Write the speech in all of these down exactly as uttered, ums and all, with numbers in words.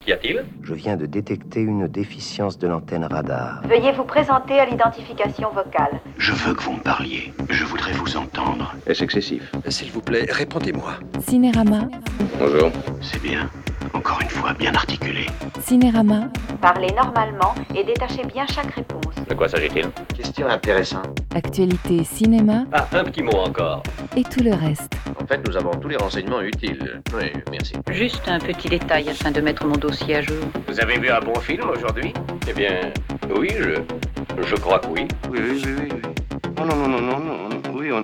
Qu'y a-t-il ? Je viens de détecter une déficience de l'antenne radar. Veuillez vous présenter à l'identification vocale. Je veux que vous me parliez. Je voudrais vous entendre. Est-ce excessif ? S'il vous plaît, répondez-moi. Cinérama. Bonjour. C'est bien. Encore une fois, bien articulé. Cinérama. Parlez normalement et détachez bien chaque réponse. De quoi s'agit-il ? Question intéressante. Actualité cinéma Ah, un petit mot encore. et tout le reste. En fait, nous avons tous les renseignements utiles. Oui, merci. Juste un petit détail afin de mettre mon dossier à jour. Vous avez vu un bon film aujourd'hui ? Eh bien, oui, je... je crois que oui. Oui, oui, oui, oui. oui. Oh non, non, non, non, non, non. Oui, on...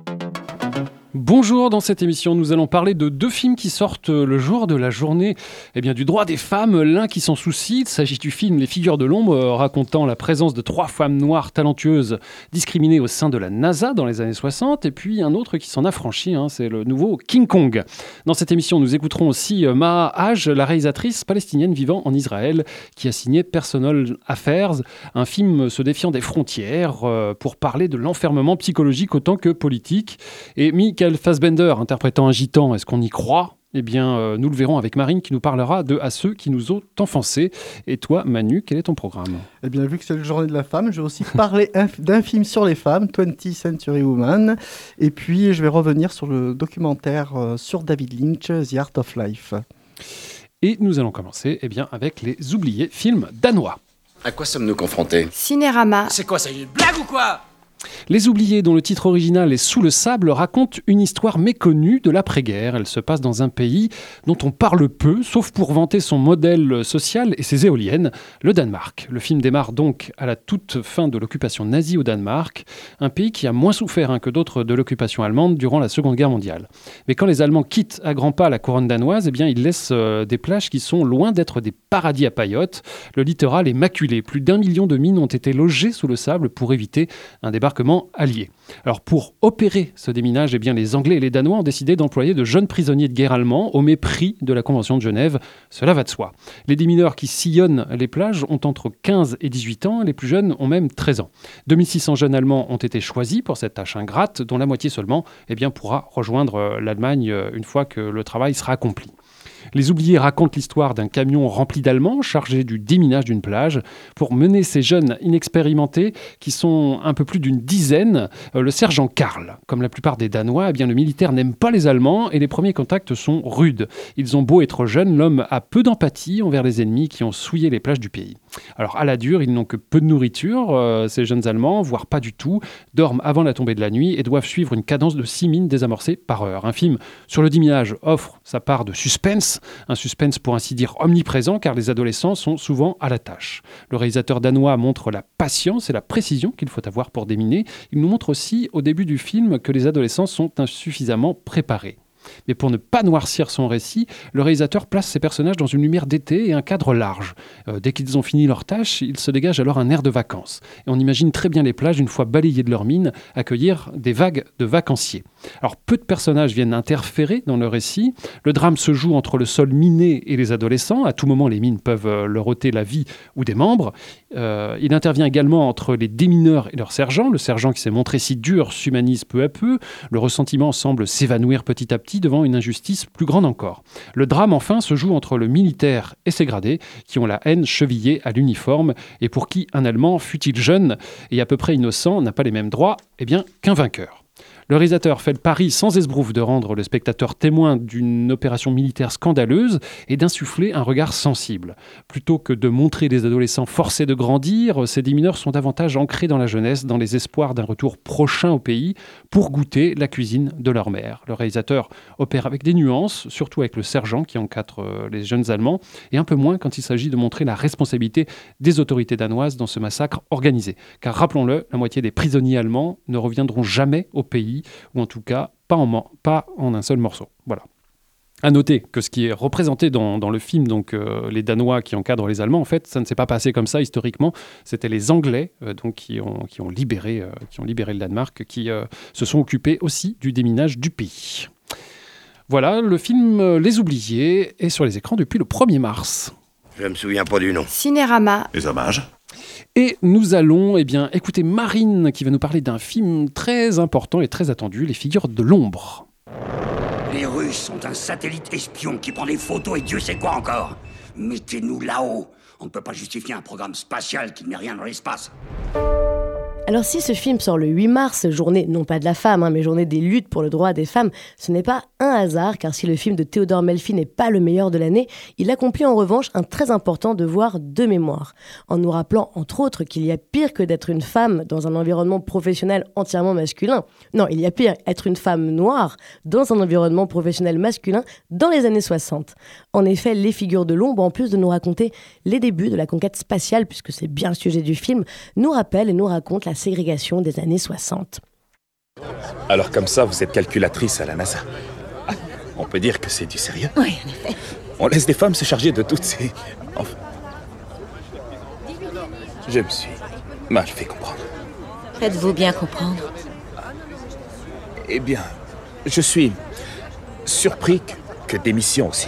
Bonjour, dans cette émission, nous allons parler de deux films qui sortent le jour de la journée eh bien, du droit des femmes. L'un qui s'en soucie, il s'agit du film Les Figures de l'ombre, racontant la présence de trois femmes noires talentueuses discriminées au sein de la NASA dans les années soixante. Et puis un autre qui s'en affranchit, hein, c'est le nouveau King Kong. Dans cette émission, nous écouterons aussi Maha Hage, la réalisatrice palestinienne vivant en Israël, qui a signé Personal Affairs, un film se défiant des frontières euh, pour parler de l'enfermement psychologique autant que politique. Et Michael Fassbender interprétant un gitan, est-ce qu'on y croit ? Eh bien, euh, nous le verrons avec Marine qui nous parlera de « À ceux qui nous ont offensés ». Et toi, Manu, quel est ton programme ? Eh bien, vu que c'est la journée de la femme, je vais aussi parler d'un film sur les femmes, twentieth Century Woman. Et puis, je vais revenir sur le documentaire euh, sur David Lynch, The Art of Life. Et nous allons commencer eh bien, avec Les Oubliés, film danois. À quoi sommes-nous confrontés ? Cinérama. C'est quoi, ça, une blague ou quoi ? Les Oubliés, dont le titre original est Sous le sable, raconte une histoire méconnue de l'après-guerre. Elle se passe dans un pays dont on parle peu, sauf pour vanter son modèle social et ses éoliennes, le Danemark. Le film démarre donc à la toute fin de l'occupation nazie au Danemark, un pays qui a moins souffert hein, que d'autres de l'occupation allemande durant la Seconde Guerre mondiale. Mais quand les Allemands quittent à grands pas la couronne danoise, eh bien, ils laissent euh, des plages qui sont loin d'être des paradis à paillotes. Le littoral est maculé. Plus d'un million de mines ont été logées sous le sable pour éviter un débarquement allié. Alors pour opérer ce déminage, eh bien les Anglais et les Danois ont décidé d'employer de jeunes prisonniers de guerre allemands au mépris de la Convention de Genève. Cela va de soi. Les démineurs qui sillonnent les plages ont entre quinze et dix-huit ans, les plus jeunes ont même treize ans. deux mille six cents jeunes Allemands ont été choisis pour cette tâche ingrate, dont la moitié seulement eh bien, pourra rejoindre l'Allemagne une fois que le travail sera accompli. Les Oubliés racontent l'histoire d'un camion rempli d'Allemands chargé du déminage d'une plage. Pour mener ces jeunes inexpérimentés, qui sont un peu plus d'une dizaine, euh, le sergent Karl. Comme la plupart des Danois, eh bien, le militaire n'aime pas les Allemands et les premiers contacts sont rudes. Ils ont beau être jeunes, l'homme a peu d'empathie envers les ennemis qui ont souillé les plages du pays. Alors à la dure, ils n'ont que peu de nourriture, euh, ces jeunes Allemands, voire pas du tout, dorment avant la tombée de la nuit et doivent suivre une cadence de six mines désamorcées par heure. Un film sur le déminage offre sa part de suspense, un suspense pour ainsi dire omniprésent car les adolescents sont souvent à la tâche. Le réalisateur danois montre la patience et la précision qu'il faut avoir pour déminer. Il nous montre aussi au début du film que les adolescents sont insuffisamment préparés. Mais pour ne pas noircir son récit, le réalisateur place ses personnages dans une lumière d'été et un cadre large. Euh, dès qu'ils ont fini leur tâche, il se dégage alors un air de vacances. Et on imagine très bien les plages, une fois balayées de leurs mines, accueillir des vagues de vacanciers. Alors peu de personnages viennent interférer dans le récit. Le drame se joue entre le sol miné et les adolescents. À tout moment, les mines peuvent euh, leur ôter la vie ou des membres. Euh, il intervient également entre les démineurs et leur sergent. Le sergent qui s'est montré si dur s'humanise peu à peu. Le ressentiment semble s'évanouir petit à petit devant une injustice plus grande encore. Le drame, enfin, se joue entre le militaire et ses gradés, qui ont la haine chevillée à l'uniforme, et pour qui un Allemand, fût-il jeune et à peu près innocent, n'a pas les mêmes droits eh bien, qu'un vainqueur. Le réalisateur fait le pari sans esbrouffe de rendre le spectateur témoin d'une opération militaire scandaleuse et d'insuffler un regard sensible. Plutôt que de montrer des adolescents forcés de grandir, ces démineurs sont davantage ancrés dans la jeunesse, dans les espoirs d'un retour prochain au pays pour goûter la cuisine de leur mère. Le réalisateur opère avec des nuances, surtout avec le sergent qui encadre les jeunes Allemands, et un peu moins quand il s'agit de montrer la responsabilité des autorités danoises dans ce massacre organisé. Car rappelons-le, la moitié des prisonniers allemands ne reviendront jamais au pays, ou en tout cas pas en, pas en un seul morceau. Voilà. À noter que ce qui est représenté dans, dans le film, donc euh, les Danois qui encadrent les Allemands, en fait, ça ne s'est pas passé comme ça historiquement. C'était les Anglais euh, donc, qui, ont, qui, ont libéré, euh, qui ont libéré le Danemark, qui euh, se sont occupés aussi du déminage du pays. Voilà, le film euh, Les Oubliés est sur les écrans depuis le premier mars. Je me souviens pas du nom. Cinérama. Les hommages. Et nous allons eh bien, écouter Marine qui va nous parler d'un film très important et très attendu, Les Figures de l'ombre. Les Russes sont un satellite espion qui prend des photos et Dieu sait quoi encore. Mettez-nous là-haut. On ne peut pas justifier un programme spatial qui ne met rien dans l'espace. Alors si ce film sort le huit mars, journée non pas de la femme, hein, mais journée des luttes pour le droit des femmes, ce n'est pas un hasard, car si le film de Théodore Melfi n'est pas le meilleur de l'année, il accomplit en revanche un très important devoir de mémoire, en nous rappelant entre autres qu'il y a pire que d'être une femme dans un environnement professionnel entièrement masculin. Non, il y a pire, être une femme noire dans un environnement professionnel masculin dans les années soixante. En effet, Les Figures de l'ombre, en plus de nous raconter les débuts de la conquête spatiale, puisque c'est bien le sujet du film, nous rappelle et nous raconte la ségrégation des années soixante. Alors comme ça, vous êtes calculatrice à la NASA. On peut dire que c'est du sérieux? Oui, en effet. On laisse des femmes se charger de toutes ces... Enfin... Je me suis mal fait comprendre. Faites-vous bien comprendre? Eh bien, je suis surpris que, que des missions aussi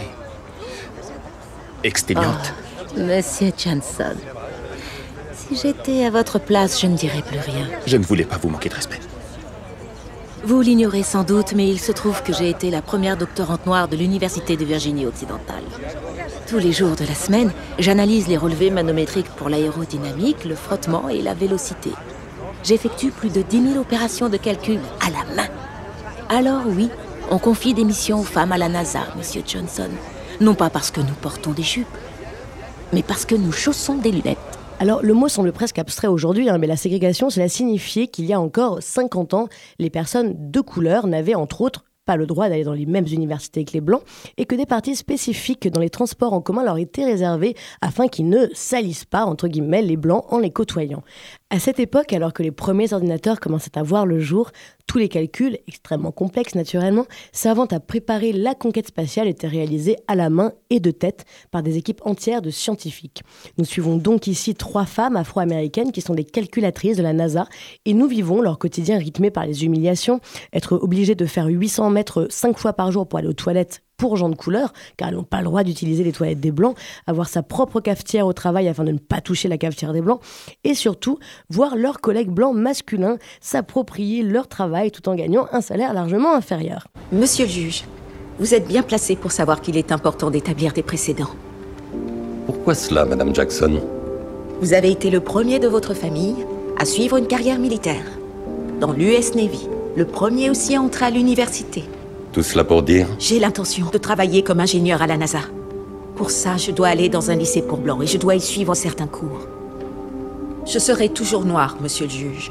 exténuantes. Oh, Monsieur Johnson, si j'étais à votre place, je ne dirais plus rien. Je ne voulais pas vous manquer de respect. Vous l'ignorez sans doute, mais il se trouve que j'ai été la première doctorante noire de l'Université de Virginie occidentale. Tous les jours de la semaine, j'analyse les relevés manométriques pour l'aérodynamique, le frottement et la vélocité. J'effectue plus de dix mille opérations de calcul à la main. Alors oui, on confie des missions aux femmes à la NASA, Monsieur Johnson. Non pas parce que nous portons des jupes, mais parce que nous chaussons des lunettes. Alors, le mot semble presque abstrait aujourd'hui, hein, mais la ségrégation, cela signifiait qu'il y a encore cinquante ans, les personnes de couleur n'avaient entre autres pas le droit d'aller dans les mêmes universités que les Blancs, et que des parties spécifiques dans les transports en commun leur étaient réservées afin qu'ils ne salissent pas, entre guillemets, les Blancs en les côtoyant. À cette époque, alors que les premiers ordinateurs commençaient à voir le jour, tous les calculs, extrêmement complexes naturellement, servant à préparer la conquête spatiale étaient réalisés à la main et de tête par des équipes entières de scientifiques. Nous suivons donc ici trois femmes afro-américaines qui sont des calculatrices de la NASA et nous vivons leur quotidien rythmé par les humiliations, être obligées de faire huit cents mètres cinq fois par jour pour aller aux toilettes pour gens de couleur, car elles n'ont pas le droit d'utiliser les toilettes des Blancs, avoir sa propre cafetière au travail afin de ne pas toucher la cafetière des Blancs, et surtout, voir leurs collègues blancs masculins s'approprier leur travail tout en gagnant un salaire largement inférieur. Monsieur le juge, vous êtes bien placé pour savoir qu'il est important d'établir des précédents. Pourquoi cela, Madame Jackson? Vous avez été le premier de votre famille à suivre une carrière militaire, dans l'U S Navy, le premier aussi à entrer à l'université. Tout cela pour dire? J'ai l'intention de travailler comme ingénieur à la NASA. Pour ça, je dois aller dans un lycée pour blancs et je dois y suivre certains cours. Je serai toujours noire, monsieur le juge.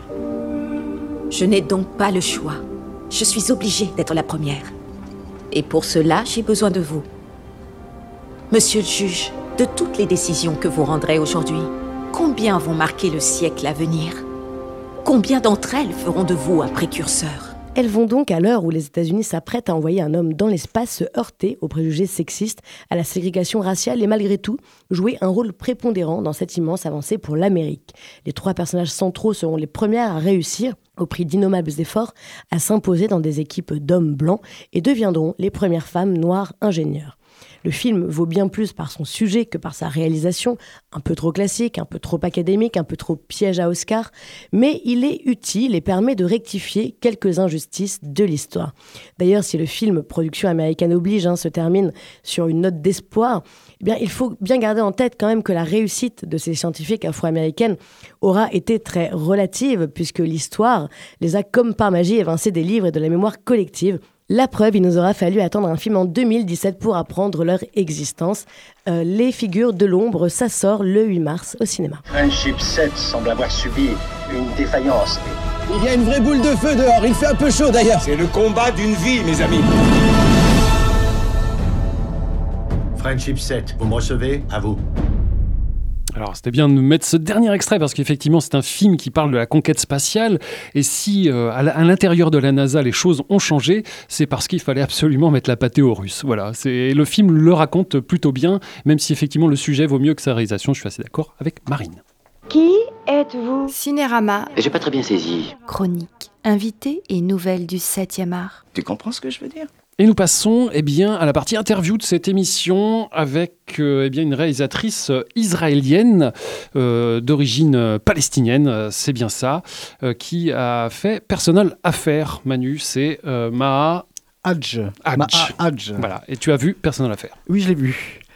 Je n'ai donc pas le choix. Je suis obligée d'être la première. Et pour cela, j'ai besoin de vous. Monsieur le juge, de toutes les décisions que vous rendrez aujourd'hui, combien vont marquer le siècle à venir? Combien d'entre elles feront de vous un précurseur? Elles vont donc, à l'heure où les États-Unis s'apprêtent à envoyer un homme dans l'espace, se heurter aux préjugés sexistes, à la ségrégation raciale et malgré tout, jouer un rôle prépondérant dans cette immense avancée pour l'Amérique. Les trois personnages centraux seront les premières à réussir, au prix d'innommables efforts, à s'imposer dans des équipes d'hommes blancs et deviendront les premières femmes noires ingénieurs. Le film vaut bien plus par son sujet que par sa réalisation, un peu trop classique, un peu trop académique, un peu trop piège à Oscar, mais il est utile et permet de rectifier quelques injustices de l'histoire. D'ailleurs, si le film Production américaine oblige hein, se termine sur une note d'espoir, eh bien, il faut bien garder en tête quand même que la réussite de ces scientifiques afro-américaines aura été très relative, puisque l'histoire les a comme par magie évincés des livres et de la mémoire collective. La preuve, il nous aura fallu attendre un film en deux mille dix-sept pour apprendre leur existence. Euh, Les Figures de l'ombre, ça sort le huit mars au cinéma. Friendship sept semble avoir subi une défaillance. Il y a une vraie boule de feu dehors, il fait un peu chaud d'ailleurs. C'est le combat d'une vie, mes amis. Friendship sept, vous me recevez? À vous. Alors, c'était bien de nous mettre ce dernier extrait parce qu'effectivement, c'est un film qui parle de la conquête spatiale. Et si euh, à l'intérieur de la NASA, les choses ont changé, c'est parce qu'il fallait absolument mettre la pâtée aux Russes. Voilà, c'est, le film le raconte plutôt bien, même si effectivement le sujet vaut mieux que sa réalisation. Je suis assez d'accord avec Marine. Qui êtes-vous? Cinérama. J'ai pas très bien saisi. Chronique. Invité et nouvelles du septième art. Tu comprends ce que je veux dire? Et nous passons eh bien, à la partie interview de cette émission avec euh, eh bien, une réalisatrice israélienne euh, d'origine euh, palestinienne, c'est bien ça, euh, qui a fait Personal Affaires. Manu, c'est euh, Maha Hadj. Hadj. Maha Hadj. Voilà. Et tu as vu Personal Affaires? Oui, je l'ai vu.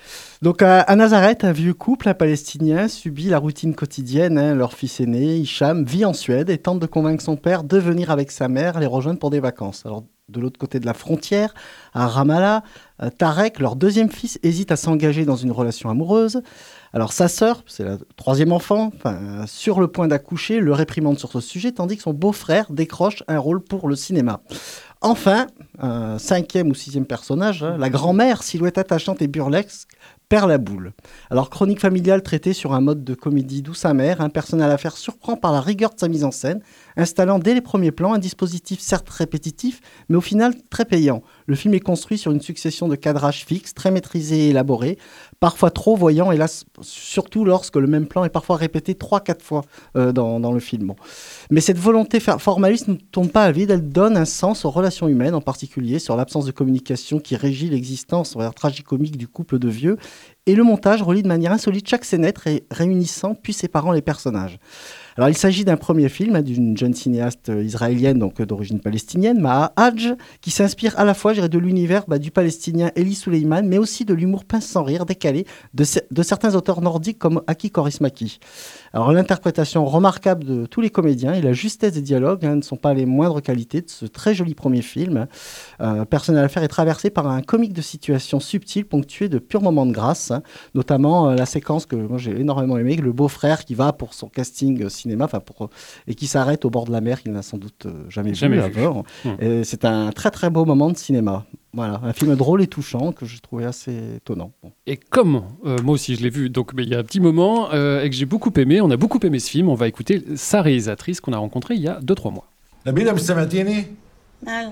Donc à, à Nazareth, un vieux couple, un Palestinien, subit la routine quotidienne. Hein. Leur fils aîné, Hicham, vit en Suède et tente de convaincre son père de venir avec sa mère les rejoindre pour des vacances. Alors de l'autre côté de la frontière, à Ramallah, euh, Tarek, leur deuxième fils, hésite à s'engager dans une relation amoureuse. Alors sa sœur, c'est le troisième enfant, enfin, sur le point d'accoucher, le réprimande sur ce sujet, tandis que son beau-frère décroche un rôle pour le cinéma. Enfin, un cinquième ou sixième personnage, hein, la grand-mère, silhouette attachante et burlesque, perd la boule. Alors, chronique familiale traitée sur un mode de comédie douce amère, un personnel à l'affaire surprend par la rigueur de sa mise en scène, installant dès les premiers plans un dispositif certes répétitif, mais au final très payant. Le film est construit sur une succession de cadrages fixes, très maîtrisés et élaborés, parfois trop voyants, hélas, surtout lorsque le même plan est parfois répété trois quatre fois euh, dans, dans le film. Bon. Mais cette volonté formaliste ne tombe pas à vide, elle donne un sens aux relations humaines, en particulier sur l'absence de communication qui régit l'existence tragicomique du couple de vieux. Et le montage relie de manière insolite chaque scénette, ré- réunissant puis séparant les personnages. Alors, il s'agit d'un premier film hein, d'une jeune cinéaste israélienne, donc d'origine palestinienne, Maha Hadj, qui s'inspire à la fois, je dirais, de l'univers bah, du palestinien Elie Suleiman, mais aussi de l'humour pince sans rire, décalé, de, de certains auteurs nordiques comme Aki Kaurismäki. Alors, l'interprétation remarquable de tous les comédiens et la justesse des dialogues hein, ne sont pas les moindres qualités de ce très joli premier film. Euh, Personnel à l'affaire est traversé par un comique de situation subtil, ponctué de purs moments de grâce, hein, notamment euh, la séquence que moi j'ai énormément aimée, le beau-frère qui va pour son casting euh, cinéma, enfin pour, et qui s'arrête au bord de la mer, qu'il n'a sans doute euh, jamais, jamais vu, vu. Avant. Mmh. Et c'est un très très beau moment de cinéma. Voilà, un film drôle et touchant que j'ai trouvé assez étonnant. Bon. Et comme euh, moi aussi je l'ai vu, donc il y a un petit moment euh, et que j'ai beaucoup aimé, on a beaucoup aimé ce film, on va écouter sa réalisatrice qu'on a rencontrée il y a deux trois mois. نبيلة مش سمعتيني؟ مالك؟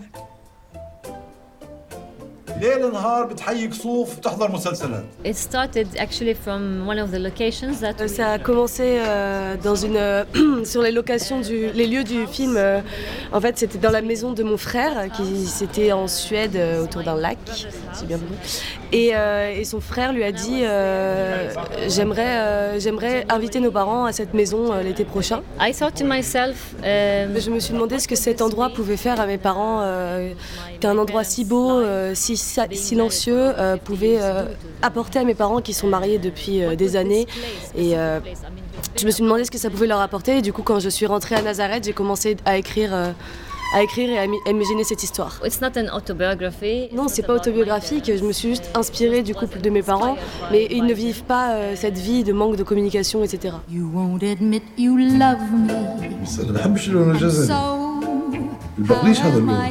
ليل نهار بتحيي كسوف وتحضر مسلسلات. It started actually from one of the locations that we... Ça a commencé euh, dans une euh, sur les locations du les lieux du film. Euh, en fait, c'était dans la maison de mon frère qui c'était en Suède euh, autour d'un lac, si bien compris. Et, euh, et son frère lui a dit euh, j'aimerais euh, j'aimerais inviter nos parents à cette maison euh, l'été prochain. I thought to myself, um... je me suis demandé ce que cet endroit pouvait faire à mes parents, euh, qu'un endroit si beau, euh, si silencieux euh, pouvait euh, apporter à mes parents qui sont mariés depuis euh, des années. Et euh, je me suis demandé ce que ça pouvait leur apporter. Et du coup, quand je suis rentrée à Nazareth, j'ai commencé à écrire. Euh, à écrire et à imaginer cette histoire. It's not an autobiography. Non, c'est pas autobiographique. Je me suis juste inspirée du couple de mes parents, mais ils ne vivent pas euh, cette vie de manque de communication, et cetera. You won't admit you love me. بس أنا ما بحبش اللون الجزري. البقليش هذا اللون.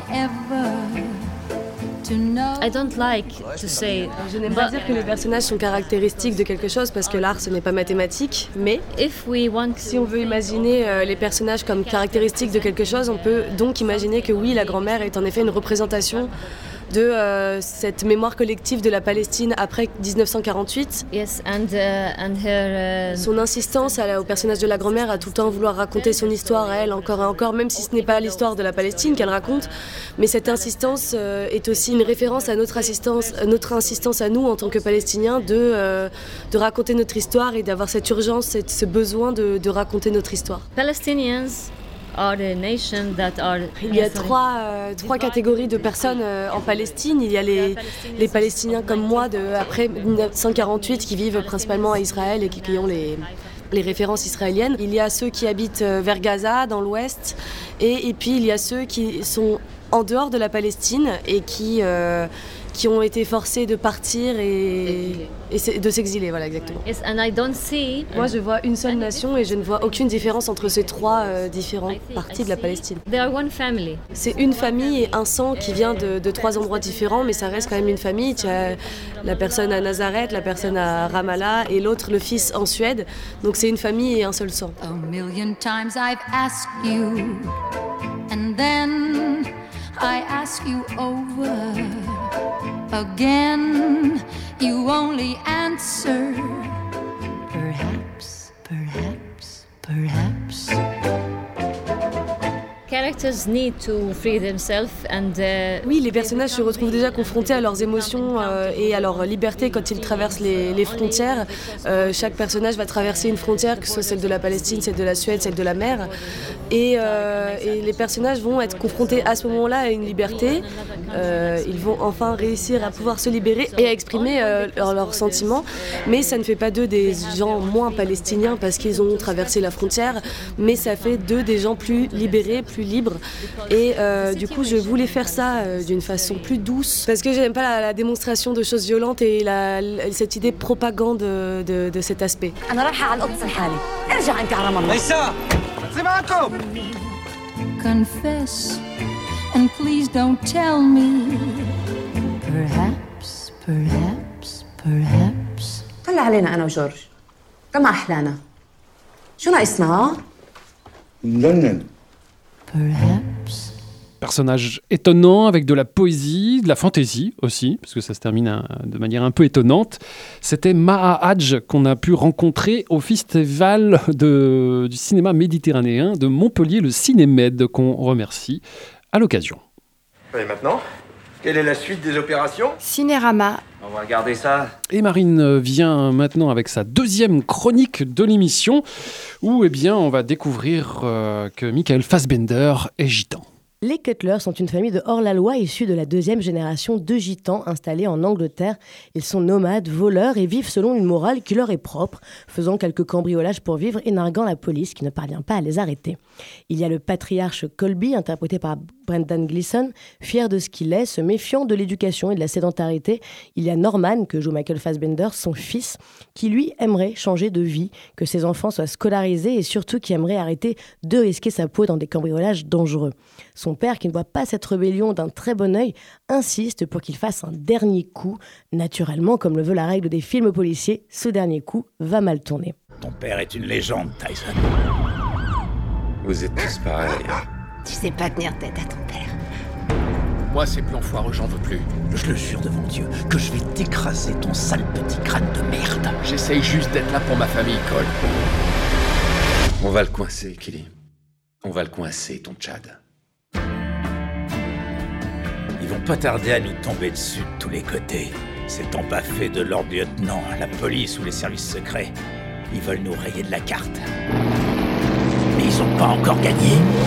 I don't like to say. Je n'aime pas dire que les personnages sont caractéristiques de quelque chose parce que l'art ce n'est pas mathématique, mais if we want, si on veut imaginer euh, les personnages comme caractéristiques de quelque chose, on peut donc imaginer que oui, la grand-mère est en effet une représentation de euh, cette mémoire collective de la Palestine après dix-neuf cent quarante-huit. Yes, and, uh, and her, uh... Son insistance à la, au personnage de la grand-mère à tout le temps vouloir raconter son histoire à elle encore et encore, même si ce n'est pas l'histoire de la Palestine qu'elle raconte, mais cette insistance euh, est aussi une référence à notre insistance, notre insistance à nous en tant que Palestiniens de, euh, de raconter notre histoire et d'avoir cette urgence, cette, ce besoin de, de raconter notre histoire. Palestinians are the nation that are... Il y a trois, euh, trois catégories de personnes euh, en Palestine. Il y a les, les Palestiniens comme moi de après dix-neuf cent quarante-huit qui vivent principalement à Israël et qui, qui ont les, les références israéliennes. Il y a ceux qui habitent euh, vers Gaza, dans l'ouest, et, et puis il y a ceux qui sont en dehors de la Palestine et qui... Euh, qui ont été forcés de partir et, et de s'exiler, voilà exactement. Yes, and I don't see... Moi je vois une seule nation et je ne vois aucune différence entre ces trois euh, différentes parties de la Palestine. They are one family. C'est une famille et un sang qui vient de, de trois endroits différents, mais ça reste quand même une famille. Tu as la personne à Nazareth, la personne à Ramallah et l'autre, le fils, en Suède. Donc c'est une famille et un seul sang. A million times I've asked you, and then I ask you over again, you only answer perhaps, perhaps, perhaps. characters need to free themselves and uh, Oui, les personnages se retrouvent déjà confrontés à leurs émotions euh, et à leur liberté quand ils traversent les, les frontières. Euh, chaque personnage va traverser une frontière, que ce soit celle de la Palestine, celle de la Suède, celle de la mer. Et, euh, et les personnages vont être confrontés à ce moment-là à une liberté. Euh, ils vont enfin réussir à pouvoir se libérer et à exprimer euh, leurs, leurs sentiments. Mais ça ne fait pas d'eux des gens moins palestiniens parce qu'ils ont traversé la frontière, mais ça fait d'eux des gens plus libérés, plus libres. Et euh, du coup, je voulais faire ça euh, d'une façon plus douce parce que j'aime pas la, la démonstration de choses violentes et la, la, cette idée propagande de, de, de cet aspect. Confess, and please don't tell me. Perhaps, perhaps, perhaps. طلع علينا أنا وجورج. كم أحلانا. شو ناقصنا؟ لندن. Perhaps. Personnage étonnant avec de la poésie, de la fantaisie aussi, parce que ça se termine un, de manière un peu étonnante. C'était Maha Hadj qu'on a pu rencontrer au festival de, du cinéma méditerranéen de Montpellier, le Cinémed, qu'on remercie à l'occasion. Et maintenant, quelle est la suite des opérations ? Cinérama. On va regarder ça. Et Marine vient maintenant avec sa deuxième chronique de l'émission, où eh bien, on va découvrir euh, que Michael Fassbender est gitan. Les Cutler sont une famille de hors-la-loi issue de la deuxième génération de gitans installés en Angleterre. Ils sont nomades, voleurs et vivent selon une morale qui leur est propre, faisant quelques cambriolages pour vivre et narguant la police qui ne parvient pas à les arrêter. Il y a le patriarche Colby, interprété par Brendan Gleeson, fier de ce qu'il est, se méfiant de l'éducation et de la sédentarité. Il y a Norman, que joue Michael Fassbender, son fils, qui lui aimerait changer de vie, que ses enfants soient scolarisés et surtout qui aimerait arrêter de risquer sa peau dans des cambriolages dangereux. Son père, qui ne voit pas cette rébellion d'un très bon œil, insiste pour qu'il fasse un dernier coup. Naturellement, comme le veut la règle des films policiers, ce dernier coup va mal tourner. Ton père est une légende, Tyson. Vous êtes tous pareils. Tu sais pas tenir tête à ton père. Moi, ces plans foireux, j'en veux plus. Je le jure devant Dieu que je vais t'écraser ton sale petit crâne de merde. J'essaye juste d'être là pour ma famille, Cole. On va le coincer, Kelly. On va le coincer, ton Tchad. Ils vont pas tarder à nous tomber dessus de tous les côtés. S'étant pas fait de leur lieutenant, la police ou les services secrets, ils veulent nous rayer de la carte. Mais ils ont pas encore gagné.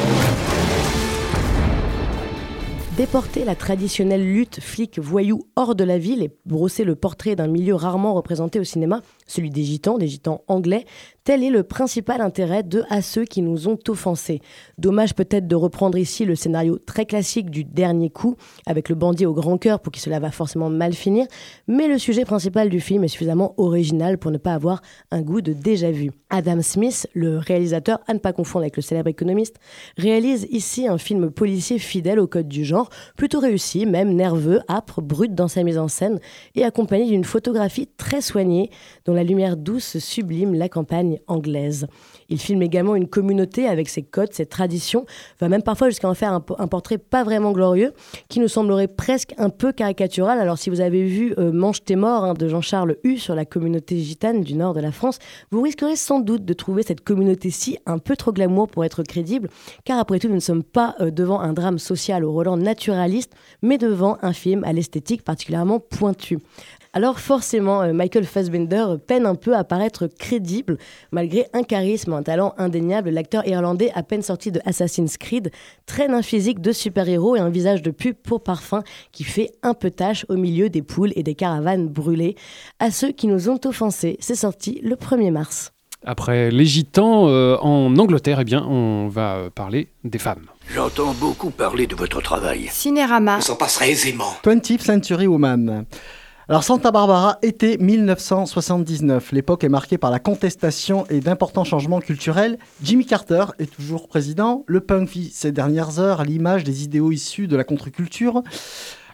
Déporter la traditionnelle lutte flic-voyou hors de la ville et brosser le portrait d'un milieu rarement représenté au cinéma, celui des gitans, des gitans anglais, tel est le principal intérêt de À ceux qui nous ont offensés. Dommage peut-être de reprendre ici le scénario très classique du dernier coup, avec le bandit au grand cœur pour qui cela va forcément mal finir, mais le sujet principal du film est suffisamment original pour ne pas avoir un goût de déjà-vu. Adam Smith, le réalisateur, à ne pas confondre avec le célèbre économiste, réalise ici un film policier fidèle au code du genre, plutôt réussi, même nerveux, âpre, brut dans sa mise en scène, et accompagné d'une photographie très soignée, dont la lumière douce sublime la campagne anglaise. Il filme également une communauté avec ses codes, ses traditions, va même parfois jusqu'à en faire un, un portrait pas vraiment glorieux, qui nous semblerait presque un peu caricatural. Alors si vous avez vu euh, Mange tes morts hein, de Jean-Charles Hue sur la communauté gitane du nord de la France, vous risquerez sans doute de trouver cette communauté-ci un peu trop glamour pour être crédible, car après tout nous ne sommes pas euh, devant un drame social au Roland naturaliste, mais devant un film à l'esthétique particulièrement pointue. Alors forcément, Michael Fassbender peine un peu à paraître crédible. Malgré un charisme, un talent indéniable, l'acteur irlandais à peine sorti de Assassin's Creed traîne un physique de super-héros et un visage de pub pour parfum qui fait un peu tache au milieu des poules et des caravanes brûlées. À ceux qui nous ont offensés, c'est sorti le premier mars. Après les gitans, euh, en Angleterre, eh bien, on va euh, parler des femmes. J'entends beaucoup parler de votre travail. Cinérama. On s'en passera aisément. twentieth Century Woman. Alors Santa Barbara, été mille neuf cent soixante-dix-neuf. L'époque est marquée par la contestation et d'importants changements culturels. Jimmy Carter est toujours président. Le punk vit ses dernières heures à l'image des idéaux issus de la contre-culture.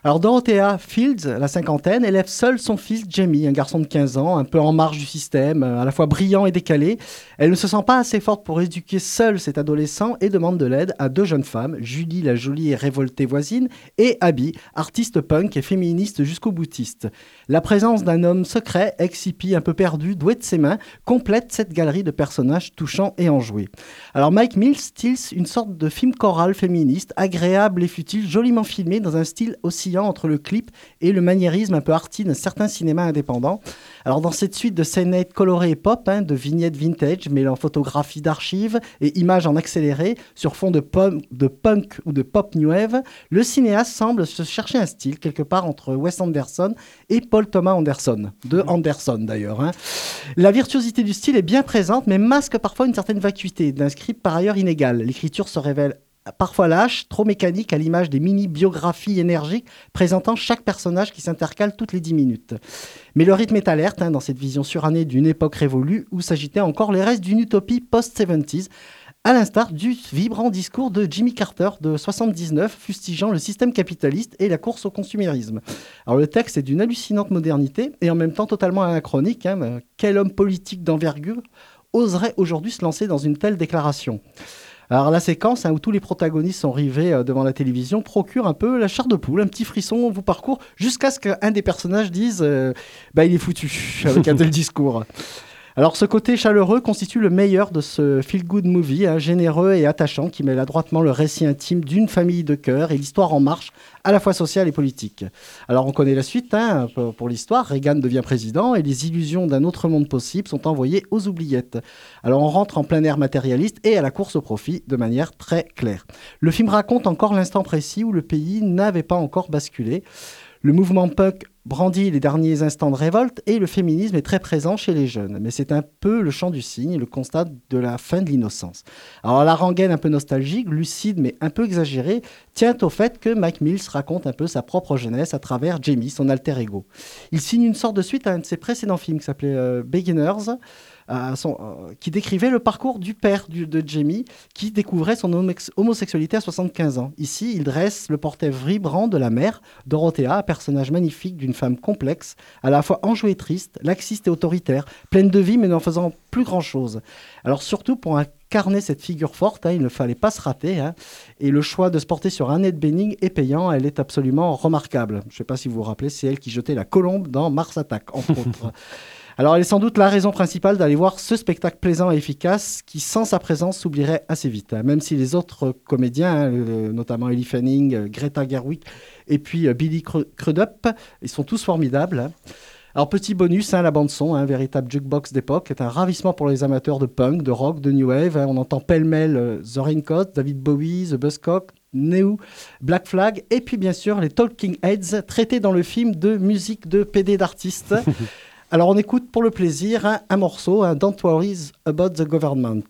Alors Dorothea Fields, la cinquantaine, élève seule son fils Jamie, un garçon de quinze ans, un peu en marge du système, à la fois brillant et décalé. Elle ne se sent pas assez forte pour éduquer seule cet adolescent et demande de l'aide à deux jeunes femmes, Julie, la jolie et révoltée voisine, et Abby, artiste punk et féministe jusqu'au boutiste. La présence d'un homme secret, ex-hippie un peu perdu, doué de ses mains, complète cette galerie de personnages touchants et enjoués. Alors Mike Mills tisse une sorte de film choral féministe, agréable et futile, joliment filmé dans un style oscillant entre le clip et le maniérisme un peu arty d'un certain cinéma indépendant. Alors dans cette suite de scénettes colorées et pop, hein, de vignettes vintage mêlant photographie d'archives et images en accéléré sur fond de, pom- de punk ou de pop new wave, le cinéaste semble se chercher un style quelque part entre Wes Anderson et Paul Thomas Anderson, de Anderson d'ailleurs. Hein. La virtuosité du style est bien présente mais masque parfois une certaine vacuité d'un script par ailleurs inégal. L'écriture se révèle parfois lâche, trop mécanique à l'image des mini-biographies énergiques présentant chaque personnage qui s'intercale toutes les dix minutes. Mais le rythme est alerte hein, dans cette vision surannée d'une époque révolue où s'agitaient encore les restes d'une utopie post-soixante-dix, à l'instar du vibrant discours de Jimmy Carter de soixante-dix-neuf fustigeant le système capitaliste et la course au consumérisme. Alors le texte est d'une hallucinante modernité et en même temps totalement anachronique. Hein. Quel homme politique d'envergure oserait aujourd'hui se lancer dans une telle déclaration ? Alors la séquence hein, où tous les protagonistes sont rivés euh, devant la télévision procure un peu la chair de poule, un petit frisson vous parcourt jusqu'à ce qu'un des personnages dise euh, « bah il est foutu » avec un tel discours. Alors ce côté chaleureux constitue le meilleur de ce feel-good movie, hein, généreux et attachant, qui mêle adroitement le récit intime d'une famille de cœur et l'histoire en marche, à la fois sociale et politique. Alors on connaît la suite hein, pour, pour l'histoire, Reagan devient président et les illusions d'un autre monde possible sont envoyées aux oubliettes. Alors on rentre en plein air matérialiste et à la course au profit de manière très claire. Le film raconte encore l'instant précis où le pays n'avait pas encore basculé. Le mouvement punk brandit les derniers instants de révolte et le féminisme est très présent chez les jeunes. Mais c'est un peu le chant du cygne, le constat de la fin de l'innocence. Alors la rengaine un peu nostalgique, lucide mais un peu exagérée, tient au fait que Mike Mills raconte un peu sa propre jeunesse à travers Jamie, son alter ego. Il signe une sorte de suite à un de ses précédents films qui s'appelait euh, Beginners, à son, euh, qui décrivait le parcours du père du, de Jamie, qui découvrait son homex- homosexualité à soixante-quinze ans. Ici, il dresse le portrait vibrant de la mère, Dorothea, un personnage magnifique d'une femme complexe, à la fois enjouée et triste, laxiste et autoritaire, pleine de vie mais n'en faisant plus grand-chose. Alors surtout pour incarner cette figure forte, hein, il ne fallait pas se rater, hein, et le choix de se porter sur un Annette Bening est payant, elle est absolument remarquable. Je ne sais pas si vous vous rappelez, c'est elle qui jetait la colombe dans Mars Attack, entre autres. Alors, elle est sans doute la raison principale d'aller voir ce spectacle plaisant et efficace qui, sans sa présence, s'oublierait assez vite. Hein. Même si les autres comédiens, hein, le, notamment Ellie Fanning, euh, Greta Gerwig et puis euh, Billy Crudup, ils sont tous formidables. Hein. Alors, petit bonus, hein, la bande-son, un hein, véritable jukebox d'époque, est un ravissement pour les amateurs de punk, de rock, de new wave. Hein. On entend pêle-mêle euh, The Raincoat, David Bowie, The Buzzcocks, Neu, Black Flag, et puis bien sûr les Talking Heads, traités dans le film de musique de P D d'artistes. Alors on écoute pour le plaisir hein, un morceau, hein, Don't Worry About the Government.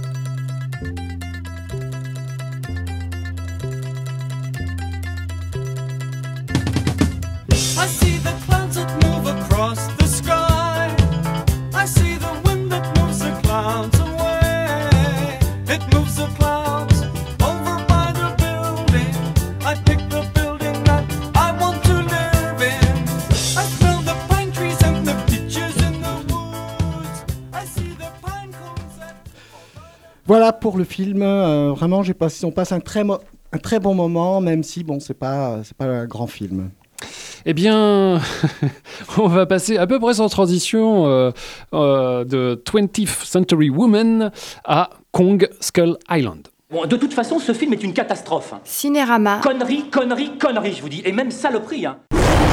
I see the clouds that move across the sky. I see the wind that moves the clouds away. It moves the clouds over by the building. I pick the building that I want to live in. I smell the pine trees and the peaches in the woods. I see the pine cones that... Voilà pour le film. Euh, vraiment, j'ai passé, on passe un très, mo- un très bon moment, même si bon, c'est pas, c'est pas un grand film. Eh bien, on va passer à peu près sans transition euh, euh, de twentieth Century Woman à Kong Skull Island. Bon, de toute façon, ce film est une catastrophe. Cinérama. Connerie, connerie, connerie, je vous dis. Et même saloperie, hein.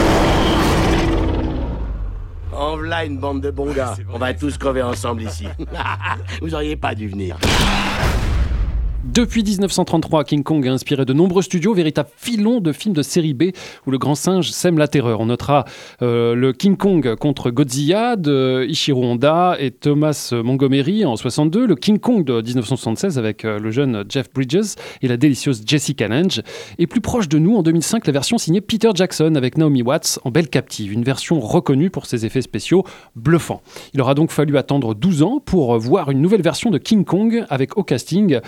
En v'là une bande de bons gars. On va tous crever ensemble ici. Vous auriez pas dû venir. Depuis dix-neuf cent trente-trois, King Kong a inspiré de nombreux studios, véritable filon de films de série B où le grand singe sème la terreur. On notera euh, le King Kong contre Godzilla de Ishiro Honda et Thomas Montgomery en soixante-deux, le King Kong de dix-neuf cent soixante-seize avec euh, le jeune Jeff Bridges et la délicieuse Jessica Lange. Et plus proche de nous, en deux mille cinq, la version signée Peter Jackson avec Naomi Watts en Belle Captive, une version reconnue pour ses effets spéciaux bluffants. Il aura donc fallu attendre douze ans pour voir une nouvelle version de King Kong avec au casting Tom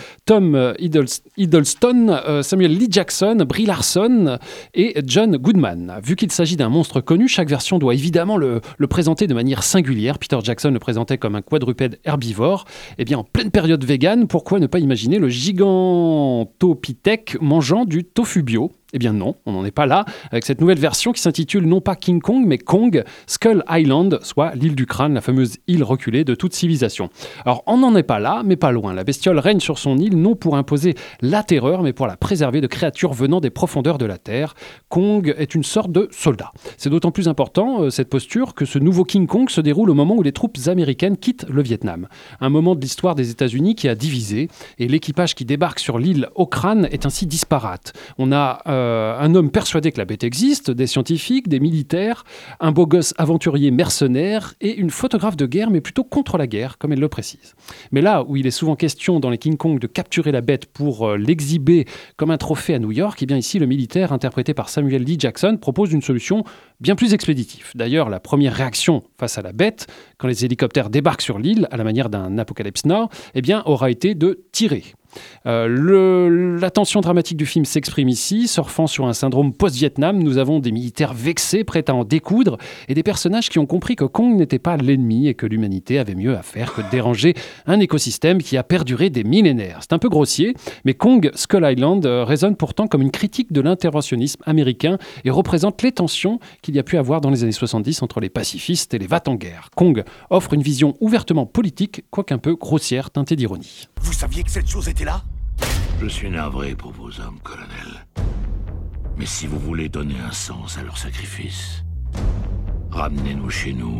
Tom Hiddleston, Samuel L. Jackson, Brie Larson et John Goodman. Vu qu'il s'agit d'un monstre connu, chaque version doit évidemment le, le présenter de manière singulière. Peter Jackson le présentait comme un quadrupède herbivore. Eh bien, en pleine période végane, pourquoi ne pas imaginer le gigantopithèque mangeant du tofu bio ? Eh bien non, on n'en est pas là, avec cette nouvelle version qui s'intitule non pas King Kong, mais Kong, Skull Island, soit l'île du crâne, la fameuse île reculée de toute civilisation. Alors on n'en est pas là, mais pas loin. La bestiole règne sur son île, non pour imposer la terreur, mais pour la préserver de créatures venant des profondeurs de la Terre. Kong est une sorte de soldat. C'est d'autant plus important, euh, cette posture, que ce nouveau King Kong se déroule au moment où les troupes américaines quittent le Vietnam. Un moment de l'histoire des États-Unis qui a divisé, et l'équipage qui débarque sur l'île au crâne est ainsi disparate. On a... Euh, un homme persuadé que la bête existe, des scientifiques, des militaires, un beau gosse aventurier mercenaire et une photographe de guerre, mais plutôt contre la guerre, comme elle le précise. Mais là où il est souvent question dans les King Kong de capturer la bête pour euh, l'exhiber comme un trophée à New York, eh bien ici le militaire interprété par Samuel L. Jackson propose une solution bien plus expéditive. D'ailleurs, la première réaction face à la bête, quand les hélicoptères débarquent sur l'île, à la manière d'un Apocalypse Now, eh bien, aura été de tirer. Euh, le, la tension dramatique du film s'exprime ici. Surfant sur un syndrome post-Vietnam, nous avons des militaires vexés, prêts à en découdre, et des personnages qui ont compris que Kong n'était pas l'ennemi et que l'humanité avait mieux à faire que de déranger un écosystème qui a perduré des millénaires. C'est un peu grossier, mais Kong Skull Island euh, résonne pourtant comme une critique de l'interventionnisme américain et représente les tensions qu'il y a pu avoir dans les années soixante-dix entre les pacifistes et les va-t-en-guerre. Kong offre une vision ouvertement politique, quoique un peu grossière, teintée d'ironie. Vous saviez que cette chose était là ? Je suis navré pour vos hommes, colonel. Mais si vous voulez donner un sens à leur sacrifice, ramenez-nous chez nous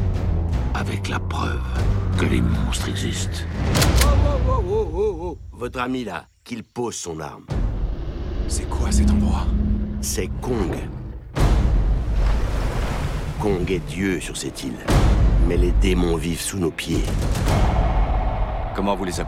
avec la preuve que les monstres existent. Oh, oh, oh, oh, oh, oh. Votre ami là, qu'il pose son arme. C'est quoi cet endroit ? C'est Kong. Kong est Dieu sur cette île, mais les démons vivent sous nos pieds. Comment vous les appelez ?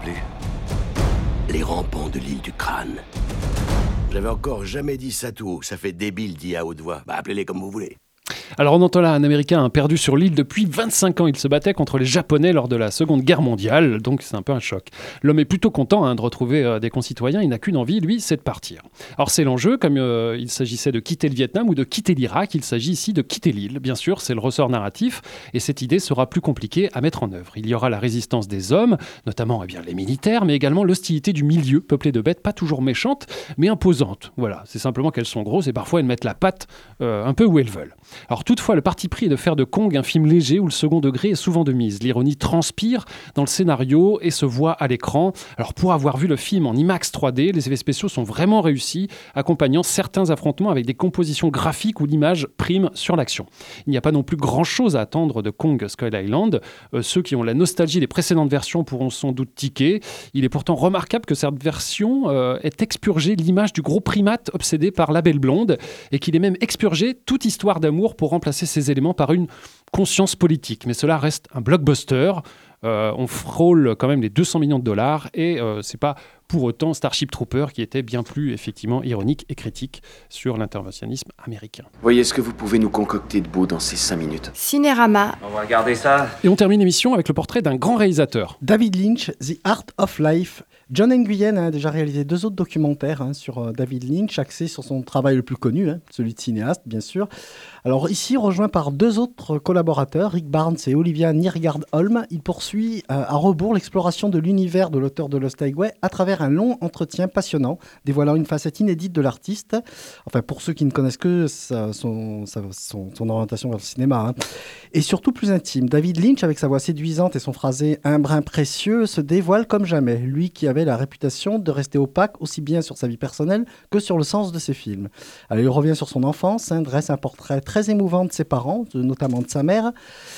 Les rampants de l'île du crâne. J'avais encore jamais dit ça tout haut, ça fait débile dit à haute voix. Bah appelez-les comme vous voulez. Alors on entend là un Américain perdu sur l'île depuis vingt-cinq ans. Il se battait contre les Japonais lors de la Seconde Guerre mondiale, donc c'est un peu un choc. L'homme est plutôt content hein, de retrouver euh, des concitoyens. Il n'a qu'une envie, lui, c'est de partir. Alors c'est l'enjeu, comme euh, il s'agissait de quitter le Vietnam ou de quitter l'Irak, il s'agit ici de quitter l'île. Bien sûr, c'est le ressort narratif, et cette idée sera plus compliquée à mettre en œuvre. Il y aura la résistance des hommes, notamment eh bien, les militaires, mais également l'hostilité du milieu, peuplé de bêtes pas toujours méchantes, mais imposantes. Voilà, c'est simplement qu'elles sont grosses et parfois elles mettent la patte euh, un peu où elles veulent. Alors toutefois, le parti pris est de faire de Kong un film léger où le second degré est souvent de mise. L'ironie transpire dans le scénario et se voit à l'écran. Alors pour avoir vu le film en IMAX trois D, les effets spéciaux sont vraiment réussis, accompagnant certains affrontements avec des compositions graphiques où l'image prime sur l'action. Il n'y a pas non plus grand-chose à attendre de Kong Skull Island. Euh, ceux qui ont la nostalgie des précédentes versions pourront sans doute tiquer. Il est pourtant remarquable que cette version euh, ait expurgé l'image du gros primate obsédé par la belle blonde et qu'il ait même expurgé toute histoire d'amour pour remplacer ces éléments par une conscience politique. Mais cela reste un blockbuster. Euh, on frôle quand même les deux cents millions de dollars et euh, c'est pas pour autant Starship Trooper qui était bien plus effectivement ironique et critique sur l'interventionnisme américain. Voyez ce que vous pouvez nous concocter de beau dans ces cinq minutes. Cinérama. On va regarder ça. Et on termine l'émission avec le portrait d'un grand réalisateur. David Lynch, The Art of Life. John Nguyen a déjà réalisé deux autres documentaires hein, sur euh, David Lynch, axés sur son travail le plus connu, hein, celui de cinéaste, bien sûr. Alors ici, rejoint par deux autres collaborateurs, Rick Barnes et Olivia Niergaard-Holm, il poursuit euh, à rebours l'exploration de l'univers de l'auteur de Lost Highway à travers un long entretien passionnant, dévoilant une facette inédite de l'artiste. Enfin, pour ceux qui ne connaissent que sa, son, sa, son, son orientation vers le cinéma. Hein. Et surtout plus intime, David Lynch, avec sa voix séduisante et son phrasé un brin précieux, se dévoile comme jamais. Lui qui avait la réputation de rester opaque aussi bien sur sa vie personnelle que sur le sens de ses films. Alors, il revient sur son enfance, hein, dresse un portrait très émouvant de ses parents, notamment de sa mère.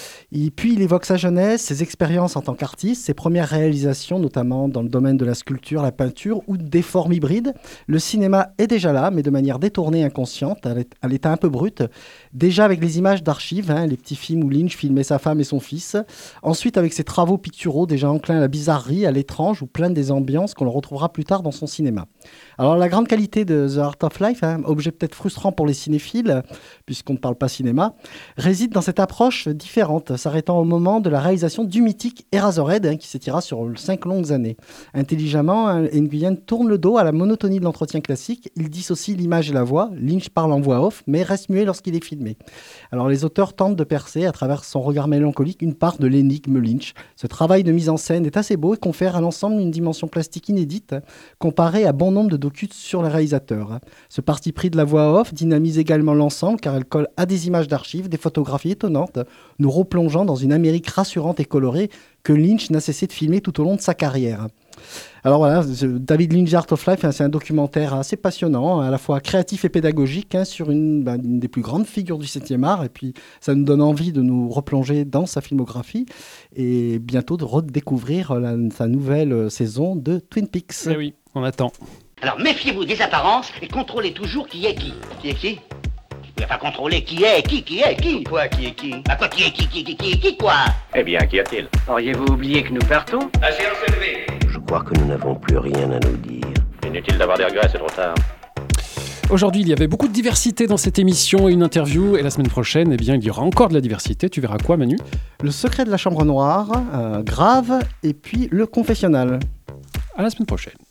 Et puis il évoque sa jeunesse, ses expériences en tant qu'artiste, ses premières réalisations, notamment dans le domaine de la sculpture, la peinture ou des formes hybrides. Le cinéma est déjà là, mais de manière détournée, inconsciente, à l'état un peu brut. Déjà avec les images d'archives, hein, les petits films où Lynch filmait sa femme et son fils. Ensuite avec ses travaux picturaux, déjà enclins à la bizarrerie, à l'étrange, ou plein des ambiances qu'on le retrouvera plus tard dans son cinéma. Alors la grande qualité de The Art of Life, hein, objet peut-être frustrant pour les cinéphiles, puisqu'on ne parle pas cinéma, réside dans cette approche différente, s'arrêtant au moment de la réalisation du mythique Eraserhead, hein, qui s'étira sur cinq longues années. Intelligemment, hein, Nguyen tourne le dos à la monotonie de l'entretien classique, il dissocie l'image et la voix, Lynch parle en voix off, mais reste muet lorsqu'il est filmé. Alors les auteurs tentent de percer, à travers son regard mélancolique, une part de l'énigme Lynch. Ce travail de mise en scène est assez beau et confère à l'ensemble une dimension plastique inédite, hein, comparée à bon nombre de documents sur le réalisateur. Ce parti pris de la voix off dynamise également l'ensemble car elle colle à des images d'archives, des photographies étonnantes, nous replongeant dans une Amérique rassurante et colorée que Lynch n'a cessé de filmer tout au long de sa carrière. Alors voilà, David Lynch, Art of Life, hein, c'est un documentaire assez passionnant, à la fois créatif et pédagogique, hein, sur une, ben, une des plus grandes figures du septième art, et puis ça nous donne envie de nous replonger dans sa filmographie, et bientôt de redécouvrir la, sa nouvelle saison de Twin Peaks. Eh oui, on attend. Alors méfiez-vous des apparences et contrôlez toujours qui est qui. Qui est qui? Vous pouvez pas contrôler qui est qui, qui est qui. Quoi, qui est qui? Bah quoi, qui est qui, qui, qui, qui est qui, quoi? Eh bien, qu'y a-t-il? Auriez-vous oublié que nous partons? La séance est levée. Je crois que nous n'avons plus rien à nous dire. Inutile d'avoir des regrets, c'est trop tard. Aujourd'hui, il y avait beaucoup de diversité dans cette émission et une interview. Et la semaine prochaine, eh bien, il y aura encore de la diversité. Tu verras quoi, Manu? Le secret de la chambre noire, euh, Grave, et puis Le confessionnal. À la semaine prochaine.